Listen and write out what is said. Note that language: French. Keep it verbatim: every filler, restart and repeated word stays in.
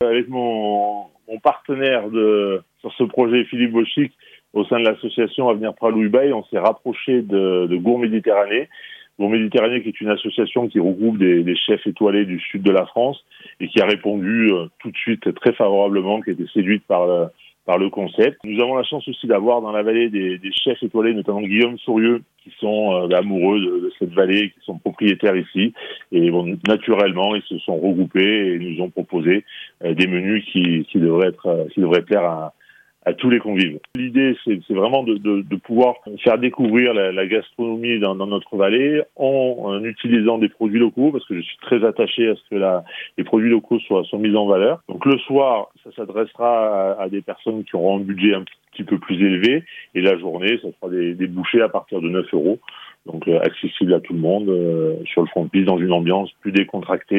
Avec mon, mon partenaire de, sur ce projet, Philippe Bochic, au sein de l'association Avenir Pralouibaï, on s'est rapproché de, de Gour Méditerranée. Gour Méditerranée, qui est une association qui regroupe des, des chefs étoilés du sud de la France et qui a répondu euh, tout de suite très favorablement, qui a été séduite par le, par le concept. Nous avons la chance aussi d'avoir dans la vallée des, des chefs étoilés, notamment Guillaume Sourieux, qui sont euh, amoureux de, de cette vallée, qui sont propriétaires ici. Et bon, naturellement, ils se sont regroupés et nous ont proposé euh, des menus qui, qui devraient être, euh, qui devraient plaire à, à tous les convives. L'idée, c'est, c'est vraiment de, de, de pouvoir faire découvrir la, la gastronomie dans, dans notre vallée en, en utilisant des produits locaux, parce que je suis très attaché à ce que la, les produits locaux soient, soient mis en valeur. Donc le soir, ça s'adressera à, à des personnes qui auront un budget un petit peu plus élevé, et la journée, ça sera des, des bouchées à partir de neuf euros, donc euh, accessible à tout le monde, euh, sur le front de piste, dans une ambiance plus décontractée.